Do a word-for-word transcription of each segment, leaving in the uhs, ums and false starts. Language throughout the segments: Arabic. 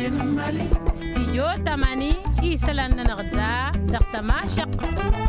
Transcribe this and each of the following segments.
استيجو تماني إيسلان نغدا دقتما شق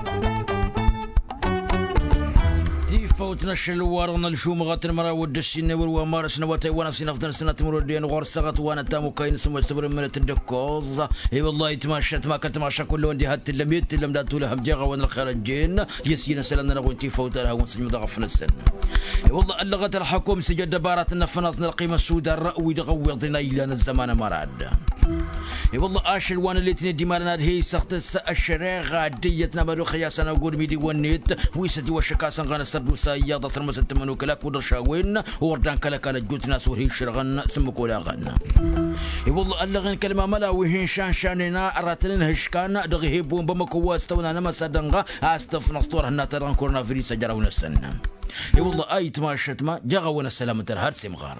فوتنا الشلوارنا الشوم غاتن مرا ودشين نور ومارس نواتي وانا في نفضل سنة مرودين غور سغت وانا تامو كاين سمو استبر من الدكوز اي والله تماشت ما كنت ماشا كل وندي هات لميت لم داتو لهم جيغا وانا الخارجين يسينا سلنا نغونتي فوتها ونسجم ضغف السن اي والله اللغة الحكوم سجد دبارات النفنات القيمة السوداء الرأوي دغوضنا الى الزمان مراد اي والله اشل وانا اللي تندي مالنا هي سخت الشريغه ديتنا بدو خياسنا وقول ميدي ونيت ويسدي وشكاسن غانا سردو سايا ضصر مسد منو كلاك ودرشاوين وردان كلاك على جوت ناس وهي شرغن سمك ولا غن اي والله اللغن كلمه ملا وهين شان شاننا راتلن هشكان دغيبون بمكو استونا نما سدنغا استف نسطور هنا تران كورونا فيروس جراونا السن اي والله اي تماشت ما جغونا السلامه ترهر سمغار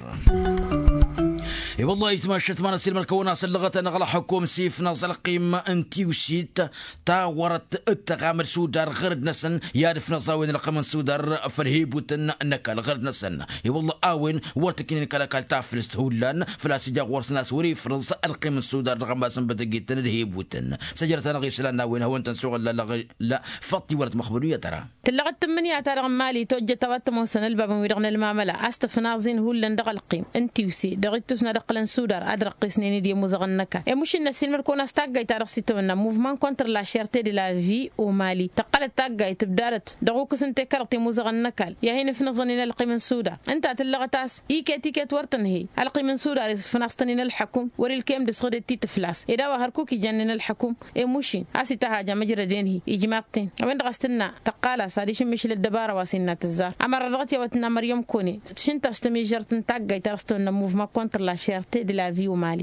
اي والله يتماشت معنا سلم الكونا سلغة نغلا حكوم سيف نغزل قيمة انتي وسيت تا ورت التغامر سودار غرد نسن يعرف نصاوين القمن سودار فرهيبوتن نكال غرد نسن اي والله اوين ورتكين كلاكال تافلست هولان فلا سجا ورسنا سوري فرنسا القيمة سودار غماسن بدقيتن الهيبوتن سجرت نغي سلانا وين هو انت نسوغ لا لا لا فطي ورت مخبرية ترى تلغت تمنيا ترى غمالي توجه توت موسن الباب ويرغنا المعملة استفنازين هولان دغل قيم انتي وسي دغيتوسنا قلن سودار أدرك قسنين دي مزغنكا إيه مش الناس اللي مركونا استاجي تعرف سيتونا موفمان كونتر لا شيرتي دي لا في ومالي تقلت تاجي تبدارت دغوك سنتي كرتي مزغنكا يا هنا في نظننا القي من سودا أنت تلغتاس إيكا تيكا ورتن هي القي من سودا في ناستنين الحكم وري الكيم دي صغير تي تفلاس إذا وهركوكي جنن الحكم إيه مشين أسي تهاجا مجرى دينه إجماعتين وين دغستنا تقالا ساديش مش للدبارة واسينا تزار أمر رغتي وتنا مريم كوني شنت استمي جرتن تاجي تعرفتنا موفمان كونتر لا شيرتي de la vie au Mali.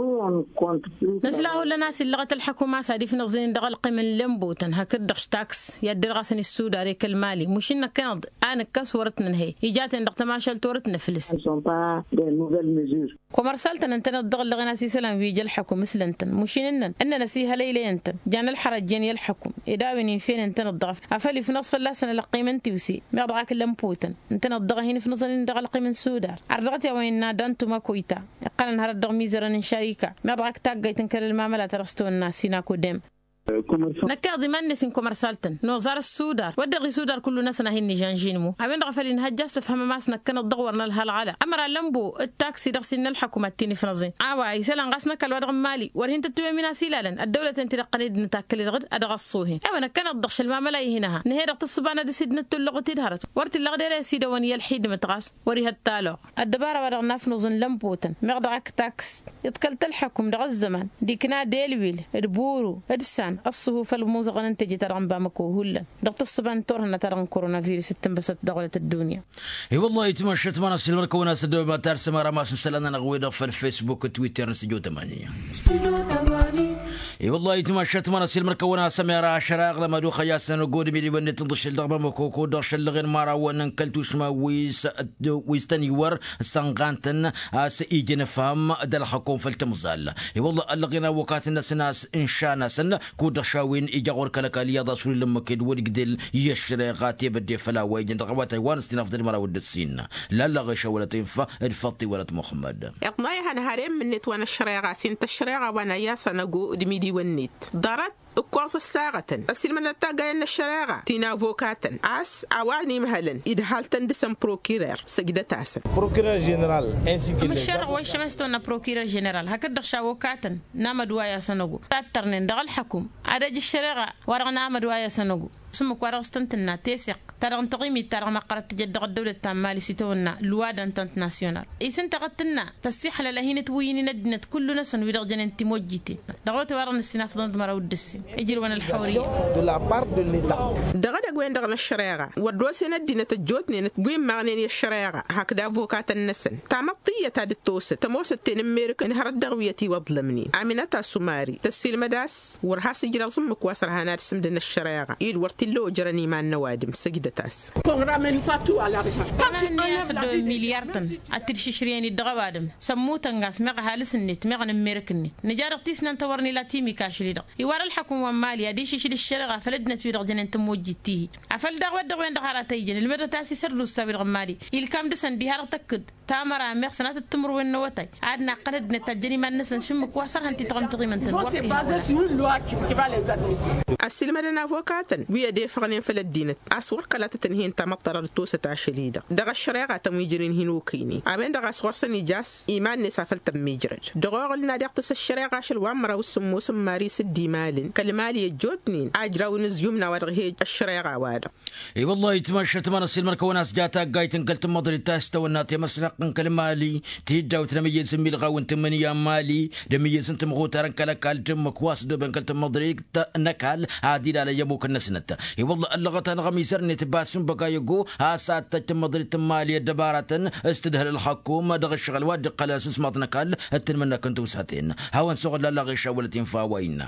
نزلاه لناس اللغة الحكومة سادي في نظين دغل قيم اللمبو تنهكد دغش تاكس يدر غسن السوداء ريك المالي مش إنك كنض أنا كاس ورتنا هي إجات إن دغت ماشل تورتنا فلس كومرسالتن أنت ندغل لغنا سيسلام في جل حكومة مثل أنت مش إنن أن نسيها ليلة أنت جان الحرج جن يلحكم إذا بني فين أنت نضغف أفلي في نصف الله سنة لقيمة أنت وسي ما يضعك اللمبوتن أنت نضغ هنا في نظين دغل قيمة السوداء عرضت يا وين نادنتو ما كويتا قال نهار الدغ ميزرا شريكة ما يضعك تاجي تنكر المعاملة ترستو الناس سيناكو دم نكاضي من نسين كومرسالتن نوزار السودار ودغي سودار كل ناس نهني جانجينمو عمين غفلين هجاس فهم ماس نكنا دورنا لها العلا امر اللمبو التاكسي دغسين الحكومه تيني فنزين عوا يسلان غاسنا كالودغ مالي ورهن تتوي من سيلالن الدوله انت قليد نتاكل الغد ادغصوه اما كانت دغش المعامله هنا نهير تصبانا دسيدنا تلغتي دهرت ورت اللغدير سيده وني الحيد متغاس وري التالو الدباره ودغنا فنزن لمبوتن مغدغك تاكس يتكلت الحكم دغ الزمان ديكنا ديلويل البورو ادسان الصهوف الموزغن انت جي ترغن بامكو هلا ضغط الصبان تورنا ترغن كورونا فيروس تنبسط دولة الدنيا اي والله يتمشت ما نفس المركو ناس دو ما ترسم رماس سلنا نغوي في الفيسبوك تويتر نسجو ثمانية اي والله يتمشت ما نفس المركو ناس ميرا شراغ لما دو خياس نقول ميلي بنت تضش الدغبه مكوكو دغش لغن مارا وننكلتوش ما ويس ويستنيور سانغانتن اس ايجي نفهم دل حكوم في التمزال اي والله لغينا وقات الناس ناس ان شاء ناسن دشاوين إجاور كلكالية ضاسوري لما كيد ورقدل يشري غاتي بدي فلا ويجن رغبات ايوان استنافذ المرا ود السين لا لا غيشا ولا تنفى الفطي ولا محمد يقناي هنا هارين من نت وانا الشريعة سنت الشريعة وانا ياسا نقو دميدي والنت ضرت أقواص الساعة السلمة نتاقى إن الشريعة تينا فوكاتن عس عواني مهلا إذا حالتن دسم بروكيرير سجدة تاسن بروكيرير جنرال أما الشرع ويشمستونا بروكيرير جنرال هكذا شاوكاتن نام دوايا سنوغو تاترنين دغل حكم عدج الشريعة ورغ نام دوايا سنوغو سمك ورغستنتنا تيسق ترغن تقيمي ترغ ما قرأت تجدغ الدولة التامالي سيتونا لوادا انتنت ناسيونال إيسان تغتنا تسيح للهين تويني ندنت كل نسن ويرغ جنن تموجيتي دغوت ورغن السناف ضد مرا ودسي اجر وانا الحورية de la part de l'État دغدا غوين دغنا الشريعة ودوسي ندينا تجوتني نتقوين مغنيني الشريعة هكذا فوكات النسن تعمطية تاد التوسة تموسة تنميرك انهار الدغويتي وظلمني عمينتا سوماري تسيل مداس ورهاس يجرى صمك واسر هانات سمدن الشريعة إيد ورتي كله جراني ما النوادم سجدة تاس مليارتن أتريش شرياني الدغوادم سموت انغاس مغا هالس النت مغا نميرك النت نجارق تيسنا نتورني لا تيمي كاشلي دغ يوار الحكومة ماليا دي شيشي الشرغة فلدنا في دغجن انت موجدتيه عفل دغواد دغوين دغاراتيجن المرة تاسي سردو السابي دغمالي يلكام دسن دي هارق تكد تامرا ميغ سنات التمر وين نوتاي عادنا قند نتاجني ما نسن شمك واسر هانتي تغم تغيمن السلمة لنا فوكاتن ويا دي فغنين فلدينت أسور كلا تتنهين تمطر التوسة عشليدة دغ الشريعة تميجرين هنوكيني عبين دغ سورسني جاس إيمان نسافل تميجرج دغوغ لنا ديقتس الشريعة عشل وامرا والسمو سماري سدي مالين كالمالي يجوتنين عجرا ونزيومنا ودغهيج الشريعة وادا اي والله يتمشى تمانا السلمة كوناس جاتا قايتن قلت مضري تاستا وناتي مسرقن كالمالي تيدا وتنميز سمي لغاون تمنيا مالي دميز انت مغوتارن كالكال دمك واسد بن قلت مضري نكال عادي على يموك النسنت اي والله اللغة غميزرني تباسون بقا يقو هاسات تمضري تمالي دبارة استدهل الحكومة دغ الشغل واد قال سمات نكال اتنمنا كنتو ساتين هاون سوغل لا غيشا ولا تنفا وين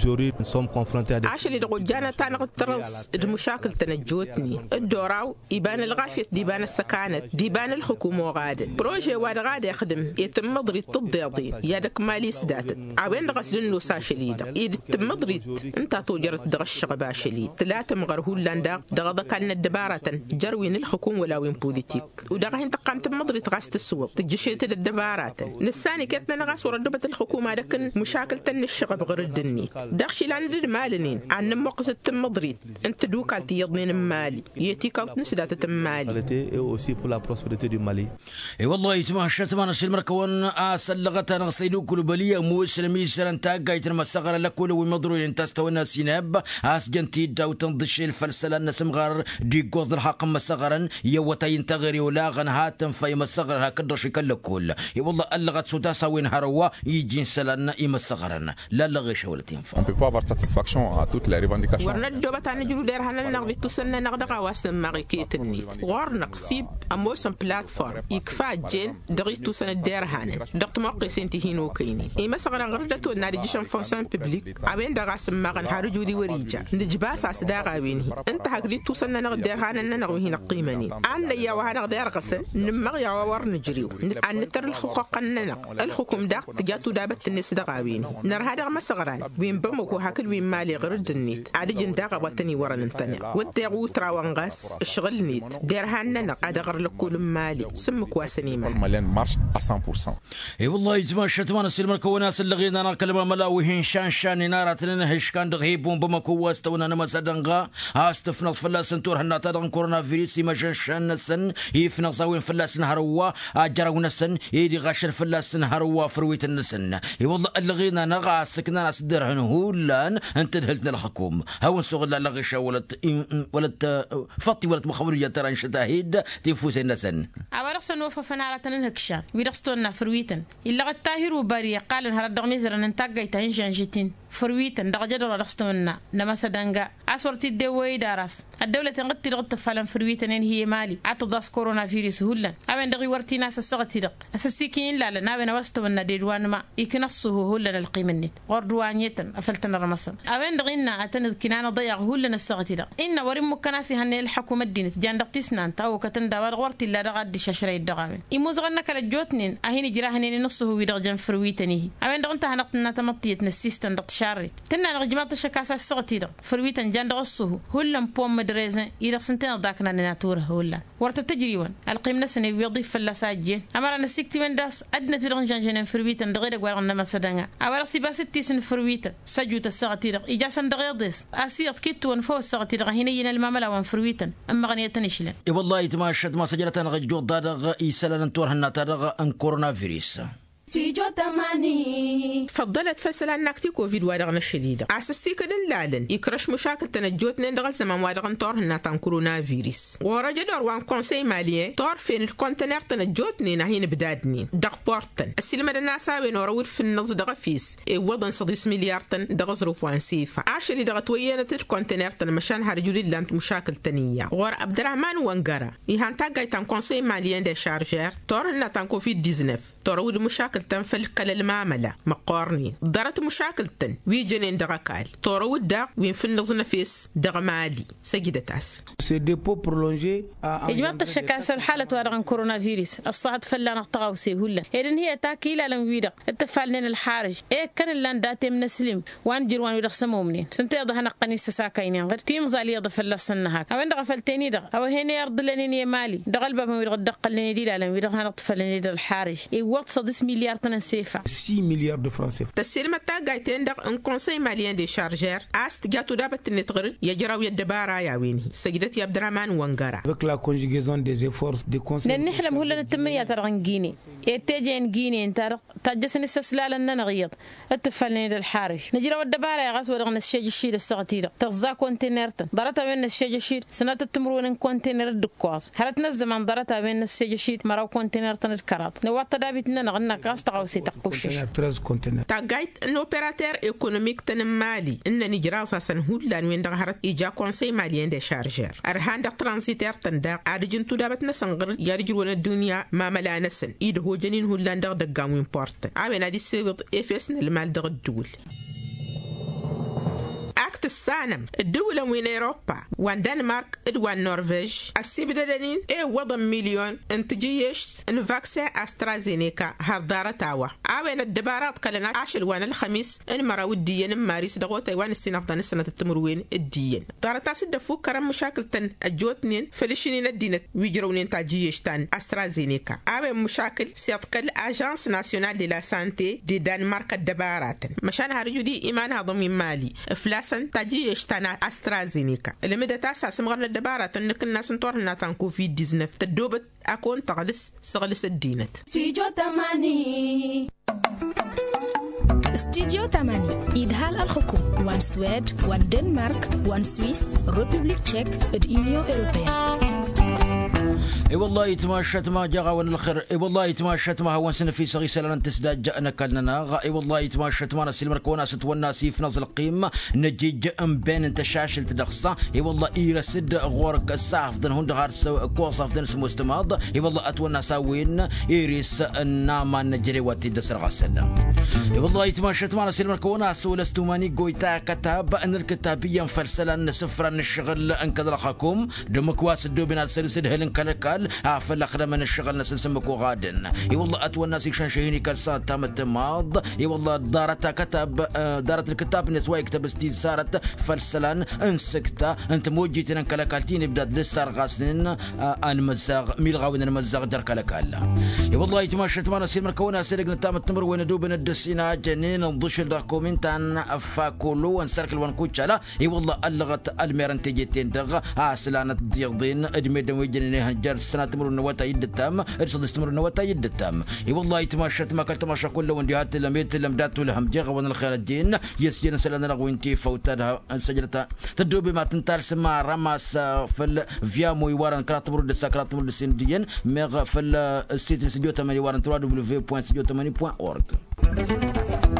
عشان دغ جانا تاع الترس المشاكل تنجوتني الدوراو يبان الغاشية ديبان السكانة ديبان الحكومة غاده بروجي واد غاده يخدم يتم مضري تضيضين يدك مالي سدات عوين غسل انه ساشليده يتم مضري انت توجرت دغ الشغبا شليد ثلاثه مغرهول لاندا دغ كان الدباره جروين الحكومه ولا وين بوليتيك ودغ انت قامت مضري تغاست السوق تجشيت الدبارات نساني كتنا نغاس وردبت الحكومه لكن مشاكل تن الشغب غير الدني داخشي لاند مالنين عن مقص تم مضري انت دوكالتي يضنين مالي يتيك نسدات تم مالي aussi pour la prospérité du Mali. اي والله يتماشى تمانا سلمر كون اسل لغتنا غسيلو كل بليه موسلمي سرن تاغايت المسغر لكل ومضرو انت استونا سيناب اس جنتي داو تنضش الفلسله نسمغر دي غوز الحق مسغرن يوتين تغري ولا غن هاتن في مسغر هكدرش كل اي والله اللغت سوداسا وين هروا يجي سلن يمسغرن لا لغش ولا تنفع. On peut pas avoir satisfaction à toutes les revendications. ورنا الجوبة أنا جلو دير هنا نغدي تسنى نغدقة واسم ماركيتني ورنا قصيب أموسم بلاتفورم يكفى جين دغي تسنى دير هنا دقت موقع سنتي هينو كيني إيه مثلا غردتو نادي جيشن فونسون ببليك عبين دغا سماغن هارجو دي وريجا نجباس عسداغا بيني انت هكدي تسنى نغدير هنا نغوي هنا قيمني أنا يا وهنا غدير غسن نمغ يا ور نجريو أن نتر الحقوق أننا الحكم داق تجاتو دابت الناس دغا بيني نر هذا مسغران وين بمكو هكل وين مالي غير النيت عادي جنداغا وطني ورا ننتني وديغو تراوانغاس الشغل نيت دير هنا ادغر لكل مالي سمك واسني ما المالين مارش مية بالمية. اي والله يتماشى تمانا سلمر كوناس اللغينا انا كلمه ملاوي شان شان نارتنا هش كان دغيبون بمكو واستونا نما سدنغا استفنا فلاس نتور هنا تدغن كورونا فيروس ما شان سن يفنا صاوين فلاس نهروا اجرون سن يدي غشر فلاس نهروا فرويت النسن اي والله اللغينا نغا سكنا ناس درهن هولان انت دهلتنا الحكومه هون سوغ لا لغشا ولت ولت فطي ولت مخبريه ترى ان شتاهيد تفوس النسن أورسن وففنا تنهكشان ويرستونا فرويتن إلا الطاهر وباري قال هذا دغميزر أن نتاجي تهنجان جتين فرويتن دغجد رستونا نما سدنجا أسورتي الدوي دارس الدولة تنقطي لغت فعلا فرويتن إن هي مالي عتضاس كورونا فيروس هلا أبين دغي ورتي ناس السقط دق أساسيكين لا لا نبي نوستونا ديوان ما يكنصه هلا القيمة النت غردوانيتن أفلتنا رمسن أبين دغينا أتند كنان ضيق هلا السقط دق إن ورم كناسي هن الحكومة الدين جان دقتسنا تاو كتن دار غورتي لا دغد ششري الدغامن يموزغنا كلا جوتنين أهين جراهنين نصه ويدغجن فرويتنيه أبين دغنت هنقتنا تمطيت نسيستن دق شارت تنا رجمات الشكاسة السقط دق فرويتن جان دغصه هلا بوم مدريزن إذا سنتين ضاكنا ناتور هلا ورت تجريون القيمة سنة ويضيف فلساجين أمر نسيكتي من داس أدنى تدغجن جن فرويتن دغير قوارنا ما سدنا أمر سيباستي سن فرويتن سجوت السقط دق إجاسا دغيضس أسيط كيتو ونفو السقط دق هنا ين المملا وفرويتن أما غنيتن إشلن اي والله يتماشى ما سجلت انا غجو دادغ يسلن انتور هنا تدغ ان كورونا فيروس فضلت فسلا انك كوفيد وادغنا الشديده اساسي كدن لالن يكرش مشاكل تنجوت ندغ زمان وادغن تور هنا تان كورونا فيروس ورجا دور وان كونسي ماليه تور فين الكونتينر تنجوت ني هين بدادني دغ بورتن السلمه الناس وين ورود في النص دغ فيس اي وضن صديس مليار تن دغ ظروف وان سيفا عشري دغ توينه الكونتينر تن مشان هرجولي لانت مشاكل تنيه ور عبد الرحمن وانغرا يهان تاغاي تان كونسي ماليه دي شارجر تور هنا تان كوفيد تسعة عشر تور ود مشاكل تنفل قل المعاملة مقارنين ضرت مشاكل تن ويجنين دغكال طورو الدق وين في النظن فيس دغمالي سجدة تاس إجماع الشكاس الحالة وارغن كورونا فيروس الصعد فلان الطغوسي هلا إذن هي تاكيلا لم ويدق التفعلين الحارج إيه كان اللان داتي من سليم وان جروان ويدق سمومنين سنتي ضهنا قنيسة ساكاين غير تيم زالي ضف الله هاك أو عند غفلتيني دغ أو هنا يرد لني مالي دغ الباب ويدق الدق لني دي لالم ويدق هنا طفلني دغ الحارج إيه وقت صدس مليار تنسيفة six milliards de francs C F A. تسلم تاغايتين دغ ان كونساي ماليان دي شارجير است جاتو دابت نتغر يجراو يدبارا يا ويني سجدت يا عبد الرحمن وانغارا Avec la conjugaison des efforts des conseils. لأن إحنا مهلا التمنية ترغن جيني يتجين جيني انت تجسن استسلال أننا نغيض التفلني للحارج نجرا والدبارة يا غاس ورغن الشيء الشيء السغتيرة تغزا كونتينرتن ضرتها بين الشيء الشيء سنة التمرون كونتينر الدكواس هرتنا الزمان ضرتها بين الشيء الشيء مراو كونتينرتن الكرات نوات دابتنا نغنى كاس تغوسي تقوشش تاغايت ان اوبيراتور ايكونوميك تنمالي ان نجرا ساسن هولان وين دغهرت ايجا كونساي ماليان دي شارجير ارهان دغ ترانزيتير تندا ادجن تو دابتنا سنغر يارجر ولا الدنيا ما ملا نسن ايد هو جنين هولان دغ دغام امبورت عامل دي سيغط افسن المال دغ الدول أكت السانم الدولة وين أوروبا وان دنمارك وان نرويج السبدانين إيه وضم مليون انتجيش إن فاكسين أسترازينيكا هردارة تاوا عوين الدبارات قلنا عشر وان الخميس إن مراو الدين ماريس دغو تايوان السنة أفضل السنة التمروين الدين دارتا سد فوق كرم مشاكل تن الجوتنين فلشينين الدين ويجرونين تاجيش تان أسترازينيكا عوين مشاكل سيطقل أجانس ناسيونال دي لا سانتي دي دنمارك الدبارات مشان هارجو دي إيمان هضمي مالي إفلاسا تاجي يشتنا أسترازينيكا اللي مدى تاسع سمغرنا الدبارة تنك الناس نطورنا تان كوفيد تسعة عشر تدوبت أكون تغلس سغلس الدينت استديو تماني استديو تماني إدهال الحكوم وان سويد وان دنمارك وان سويس ريبوبليك تشيك اليونيون أوروبية اي والله يتماشت ما جا ون الخير اي والله يتماشت ما هو سنه في صغي سلان تسداد جانا كلنا اي والله يتماشت ما نسيل مركونا ست والناس في نزل القيمه نجي ام بين انت شاشل تدخصه اي والله يرسد غورك الساف دن هند غار كوصف دن سمو استماض اي والله اتونا ساوين يريس الناما نجري واتي دسر غسل اي والله يتماشت ما نسيل مركونا سولستوماني قويتا كتاب ان الكتابيه فلسلا سفرا الشغل انكد لخاكم دمكواس الدوبنا السلسل هلن كلك عفل أخذ من الشغل ناس نسمك وغادن اي والله اتوى الناس يكشن شهيني كالسان تامت ماض اي والله دارتها كتب دارت الكتاب نسوا يكتب استيسارت فلسلان انسكتا انت موجيتنا كالكالتين بدات لسار غاسنين ان مزاغ ميلغاوين المزاغ در كالكالا اي والله يتماشت ما نسير مركونا سرق نتام التمر وين دوبن الدسينا جنين نضش الدوكومنتان فاكولو ونسركل ونكوتشالا اي والله اللغت الميرن تيجيتين دغ عسلانة ديغدين ادميدن ويجنين هنجر السنة تمر النواتا يدتام ارصد استمر النواتا يدتام اي والله يتماشت ما كنت تماشى كل ونديات لميت لمدات لهم جغ ون الخير الدين يسجن سلنا رغوينتي فوتها سجلتها تدوبي ما تنتار سما رماس في الفيامو يوارن كراتبر دسكرات مر السندين ميغ في السيت استوديو ثمانية وارن دبليو دبليو دوت استوديو ثمانية دوت اورج